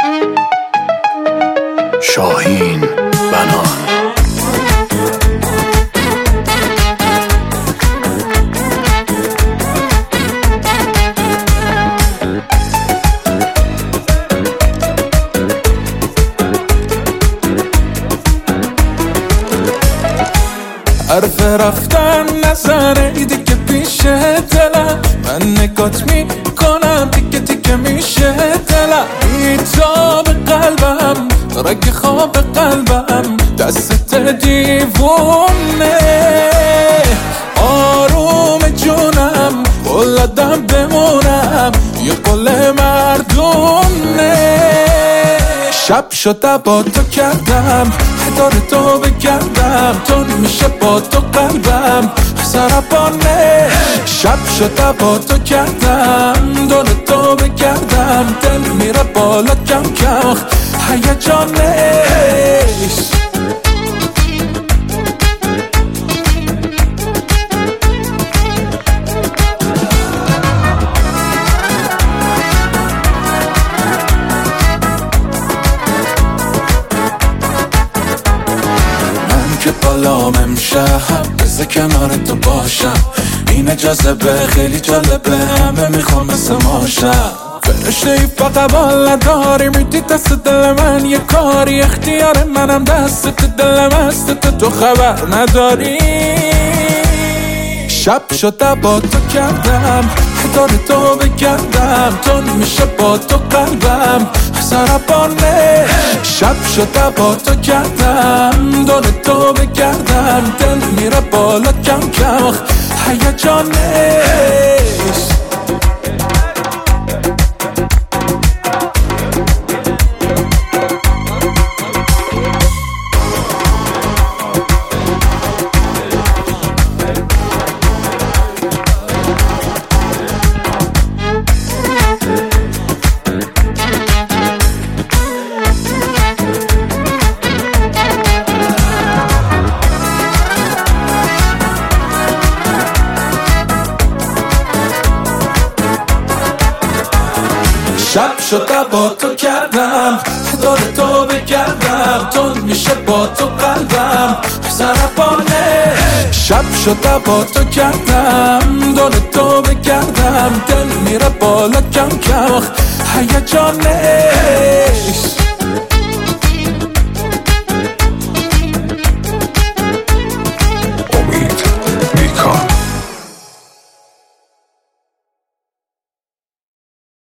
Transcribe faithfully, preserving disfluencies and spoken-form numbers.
شاهین بنان. حرف رفتن نزنه دیگه پیش دلم، من نگات میکنم دیگه دیگه میشه دلم. بیتاب قلبم رگ خواب قلبم دست دیوونه، آروم جونم قلدم بمونم یه قل مردونه. شب شده با تو کردم دار تو بگردم، تو میشه با تو قلبم سرپانه. شب شده با تو کردم دار تو بگردم، دل میره بالا کم کم هیجانش. که بالام امشب بذار کنار تو باشم، این جذبه خیلی جالبه، همه میخوام مثل ماشم. فرشته ای فقط بال نداری، میدی دست دل من یه کاری، اختیار منم دست دلم هست تو خبر نداری. شب شده با تو کردم دار تو بگردم، تو میشه با تو قلبم سرپانه. شب شده با تو کردم دار تو بگردم، دل میره بالا کم کم هیجانش. شب شده با تو کردم دار تو بگردم، تو میشه با تو قلبم سرپانه. شب شده با تو کردم دار تو بگردم، دل میره بالا کم کم هیجانش.